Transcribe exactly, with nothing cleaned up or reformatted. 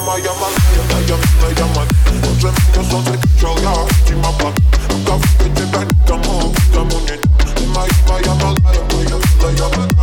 моя малая, моя милая мать. Боже, меня солнце кричал, я Тима Блад. Рука в тебя никому, никому не. Ты моя, моя малая, моя милая мать.